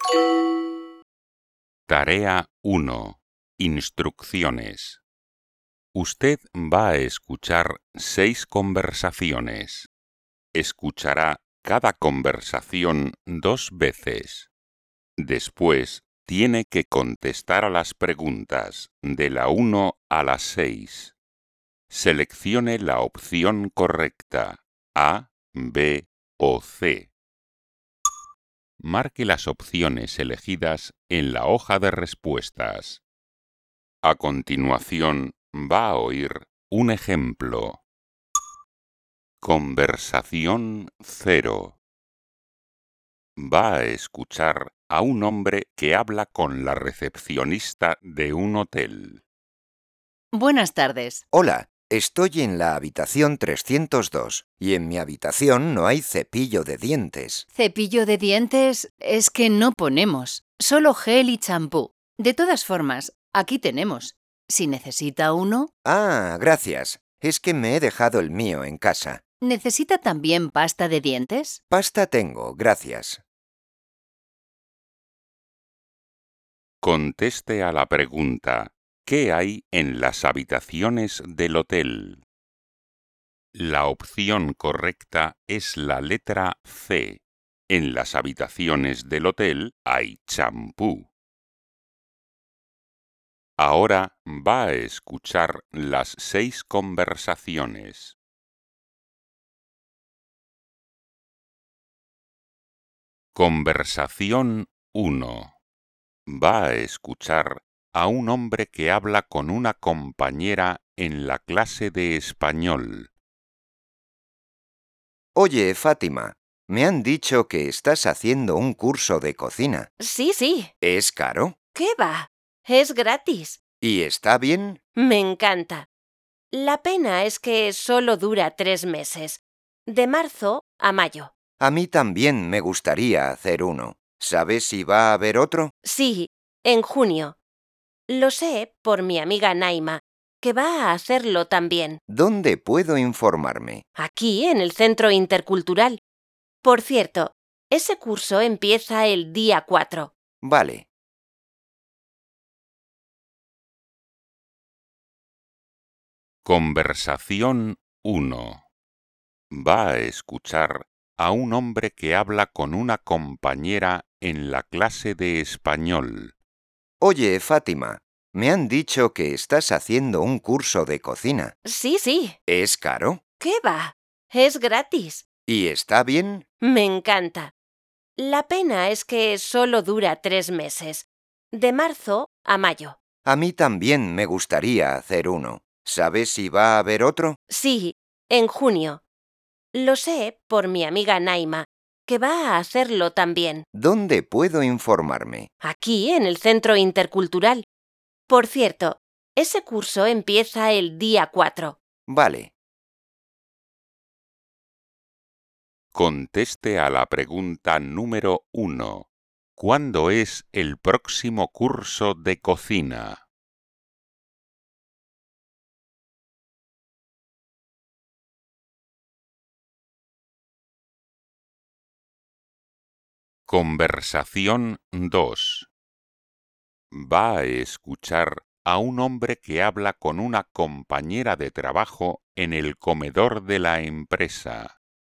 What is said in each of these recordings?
Tarea 1. Instrucciones. Usted va a escuchar 6 conversaciones. Escuchará cada conversación 2 veces. Después tiene que contestar a las preguntas de la 1 a la 6. Seleccione la opción correcta, A, B o C. Marque las opciones elegidas en la hoja de respuestas. A continuación, va a oír un ejemplo. Conversación 0. Va a escuchar a un hombre que habla con la recepcionista de un hotel. Buenas tardes. Hola, estoy en la habitación 302 y en mi habitación no hay cepillo de dientes. Cepillo de dientes es que no ponemos, solo gel y champú. De todas formas, aquí tenemos. Si necesita uno, Ah, gracias. Es que me he dejado el mío en casa. ¿necesita también pasta de dientes? Pasta tengo, gracias. Conteste a la pregunta: ¿qué hay en las habitaciones del hotel? La opción correcta es la letra C. En las habitaciones del hotel hay champú. Ahora va a escuchar las 6 conversaciones. Conversación 1. Va a escuchar a un hombre que habla con una compañera en la clase de español. Oye, Fátima, me han dicho que estás haciendo un curso de cocina. Sí. ¿Es caro? ¿Qué va? Es gratis. ¿Y está bien? Me encanta. La pena es que solo dura 3 meses, de marzo a mayo. A mí también me gustaría hacer uno. ¿Sabes si va a haber otro? Sí, en junio. Lo sé por mi amiga Naima, que va a hacerlo también, ¿Dónde puedo informarme? aquí en el Centro Intercultural. Por cierto, ese curso empieza el día 4. Vale. Conversación 1. Va a escuchar a un hombre que habla con una compañera en la clase de español. Oye, Fátima, me han dicho que estás haciendo un curso de cocina. Sí. ¿Es caro? ¿Qué va? Es gratis. ¿Y está bien? Me encanta. La pena es que solo dura 3 meses, de marzo a mayo. A mí también me gustaría hacer uno. ¿Sabes si va a haber otro? Sí, en junio. Lo sé por mi amiga Naima, que va a hacerlo también, ¿Dónde puedo informarme? aquí en el Centro Intercultural. Por cierto, ese curso empieza el día 4. Vale. Conteste a la pregunta número 1. ¿Cuándo es el próximo curso de cocina? Conversación 2. Va a escuchar a un hombre que habla con una compañera de trabajo en el comedor de la empresa.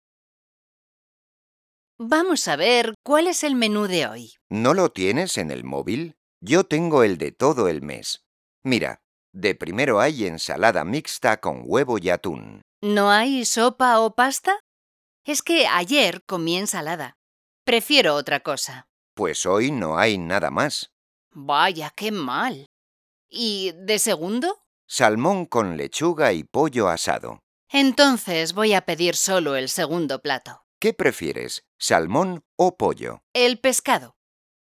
Vamos a ver cuál es el menú de hoy. ¿No lo tienes en el móvil? Yo tengo el de todo el mes. Mira, de primero hay ensalada mixta con huevo y atún. ¿No hay sopa o pasta? Es que ayer comí ensalada. Prefiero otra cosa. Pues hoy no hay nada más. Vaya, qué mal. ¿Y de segundo? Salmón con lechuga y pollo asado. Entonces voy a pedir solo el segundo plato. ¿Qué prefieres, salmón o pollo? El pescado.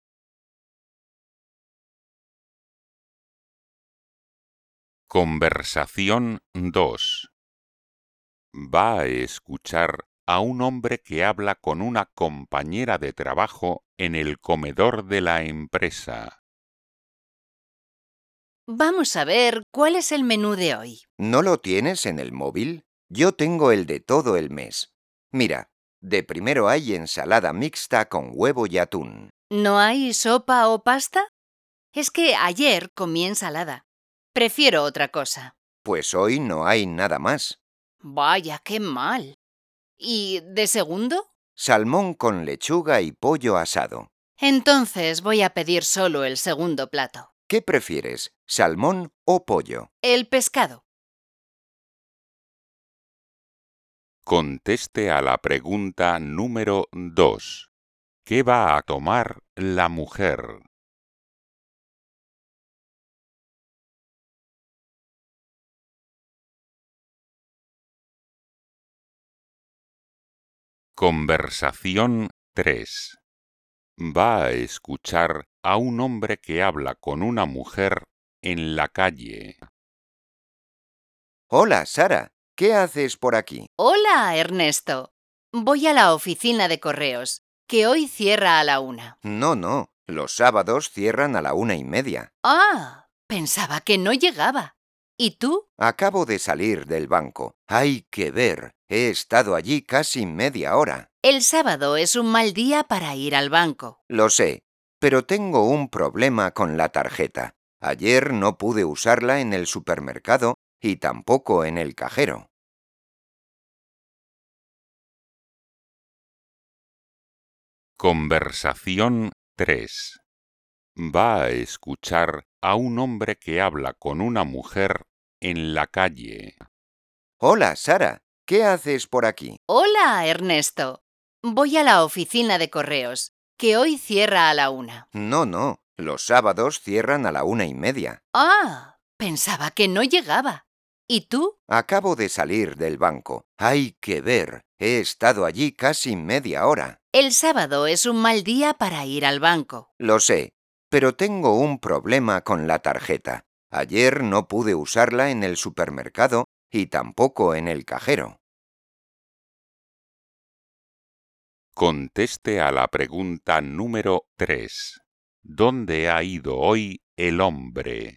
Conversación 2. Va a escuchar a un hombre que habla con una compañera de trabajo en el comedor de la empresa. Vamos a ver cuál es el menú de hoy. ¿No lo tienes en el móvil? Yo tengo el de todo el mes. Mira, de primero hay ensalada mixta con huevo y atún. ¿No hay sopa o pasta? Es que ayer comí ensalada. Prefiero otra cosa. Pues hoy no hay nada más. Vaya, qué mal. ¿Y de segundo? Salmón con lechuga y pollo asado. Entonces voy a pedir solo el segundo plato. ¿Qué prefieres, salmón o pollo? El pescado. Conteste a la pregunta número 2. ¿Qué va a tomar la mujer? Conversación 3. Va a escuchar a un hombre que habla con una mujer en la calle. Hola, Sara. ¿Qué haces por aquí? Hola, Ernesto. Voy a la oficina de correos, que hoy cierra a la 1. No. Los sábados cierran a la 1:30. Ah, pensaba que no llegaba. ¿Y tú? Acabo de salir del banco. Hay que ver. He estado allí casi media hora. El sábado es un mal día para ir al banco. Lo sé, pero tengo un problema con la tarjeta. Ayer no pude usarla en el supermercado y tampoco en el cajero. Conversación 3. Va a escuchar a un hombre que habla con una mujer en la calle. Hola, Sara. ¿Qué haces por aquí? Hola, Ernesto. Voy a la oficina de correos, que hoy cierra a la 1. No. Los sábados cierran a la 1:30. Ah, pensaba que no llegaba. ¿Y tú? Acabo de salir del banco. Hay que ver. He estado allí casi media hora. El sábado es un mal día para ir al banco. Lo sé, pero tengo un problema con la tarjeta. Ayer no pude usarla en el supermercado y tampoco en el cajero. Conteste a la pregunta número 3. ¿Dónde ha ido hoy el hombre?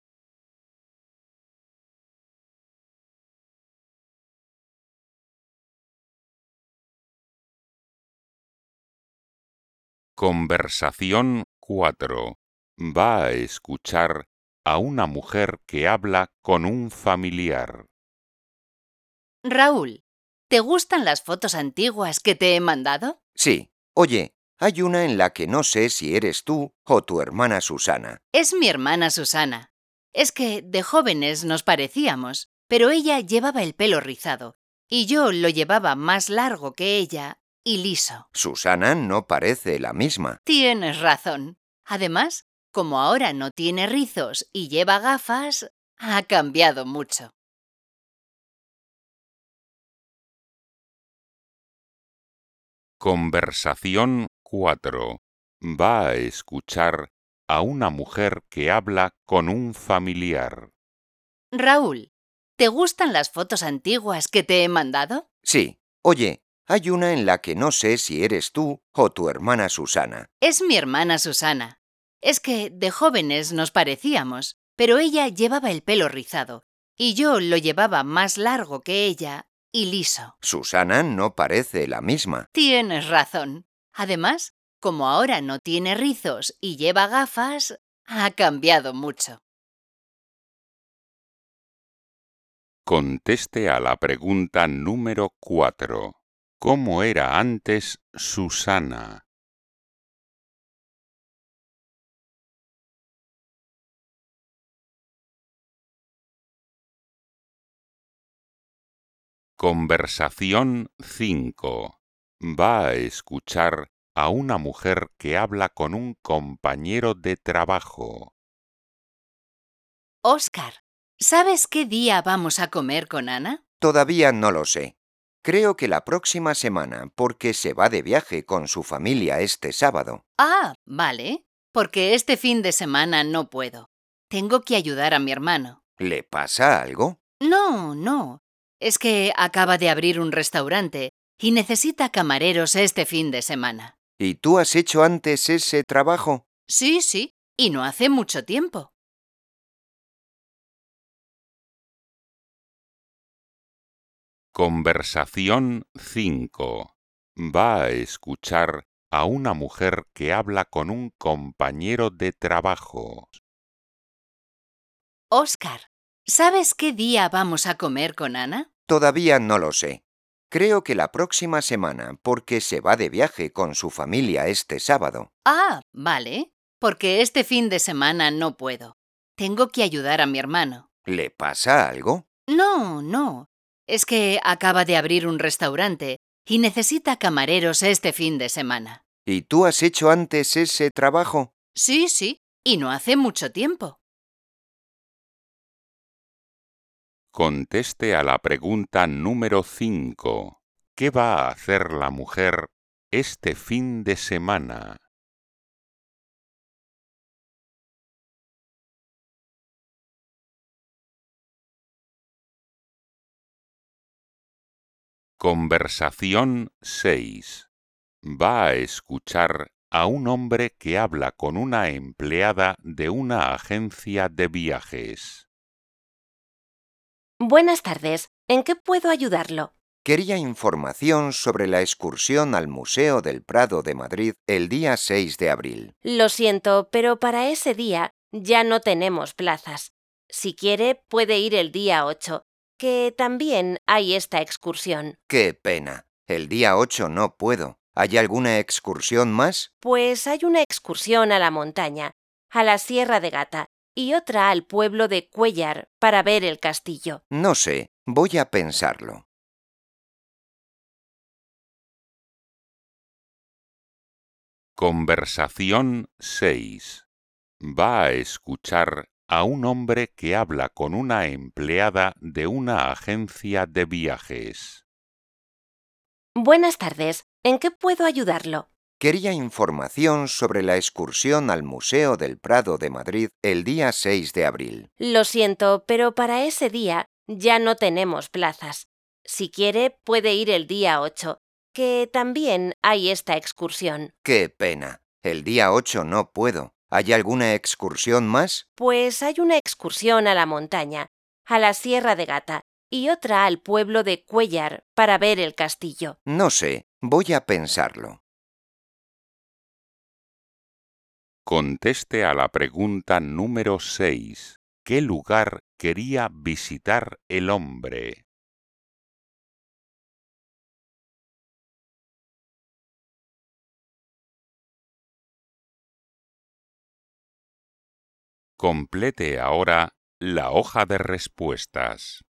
Conversación 4. Va a escuchar a una mujer que habla con un familiar. Raúl, ¿te gustan las fotos antiguas que te he mandado? Sí. Oye, hay una en la que no sé si eres tú o tu hermana Susana. Es mi hermana Susana. Es que de jóvenes nos parecíamos, pero ella llevaba el pelo rizado y yo lo llevaba más largo que ella y liso. Susana no parece la misma. Tienes razón. Además, como ahora no tiene rizos y lleva gafas, ha cambiado mucho. Conversación 4. Va a escuchar a una mujer que habla con un familiar. Raúl, ¿te gustan las fotos antiguas que te he mandado? Sí. Oye, hay una en la que no sé si eres tú o tu hermana Susana. Es mi hermana Susana. Es que de jóvenes nos parecíamos, pero ella llevaba el pelo rizado y yo lo llevaba más largo que ella y liso. Susana no parece la misma. Tienes razón. Además, como ahora no tiene rizos y lleva gafas, ha cambiado mucho. Conteste a la pregunta número 4. ¿Cómo era antes Susana? Conversación 5. Va a escuchar a una mujer que habla con un compañero de trabajo. Óscar, ¿sabes qué día vamos a comer con Ana? Todavía no lo sé. Creo que la próxima semana, porque se va de viaje con su familia este sábado. Ah, vale, porque este fin de semana no puedo. Tengo que ayudar a mi hermano. ¿Le pasa algo? No. Es que acaba de abrir un restaurante y necesita camareros este fin de semana. ¿Y tú has hecho antes ese trabajo? Sí, y no hace mucho tiempo. Conversación 5. Va a escuchar a una mujer que habla con un compañero de trabajo? Oscar, ¿sabes qué día vamos a comer con Ana? Todavía no lo sé. Creo que la próxima semana, porque se va de viaje con su familia este sábado. Ah, vale, porque este fin de semana no puedo. Tengo que ayudar a mi hermano. ¿Le pasa algo? No, no. Es que acaba de abrir un restaurante y necesita camareros este fin de semana. ¿Y tú has hecho antes ese trabajo? Sí, sí, y no hace mucho tiempo. Conteste a la pregunta número 5. ¿Qué va a hacer la mujer este fin de semana? Conversación 6. Va a escuchar a un hombre que habla con una empleada de una agencia de viajes. Buenas tardes. ¿En qué puedo ayudarlo? Quería información sobre la excursión al Museo del Prado de Madrid el día 6 de abril. Lo siento, pero para ese día ya no tenemos plazas. Si quiere, puede ir el día 8, que también hay esta excursión. ¡Qué pena! El día 8 no puedo. ¿Hay alguna excursión más? Pues hay una excursión a la montaña, a la Sierra de Gata, y otra al pueblo de Cuéllar para ver el castillo. No sé, voy a pensarlo. Conversación 6. Va a escuchar a un hombre que habla con una empleada de una agencia de viajes. Buenas tardes. ¿En qué puedo ayudarlo? Quería información sobre la excursión al Museo del Prado de Madrid el día 6 de abril. Lo siento, pero para ese día ya no tenemos plazas. Si quiere, puede ir el día 8, que también hay esta excursión. ¡Qué pena! El día 8 no puedo. ¿Hay alguna excursión más? Pues hay una excursión a la montaña, a la Sierra de Gata, y otra al pueblo de Cuéllar para ver el castillo. No sé, voy a pensarlo. Conteste a la pregunta número 6. ¿Qué lugar quería visitar el hombre? Complete ahora la hoja de respuestas.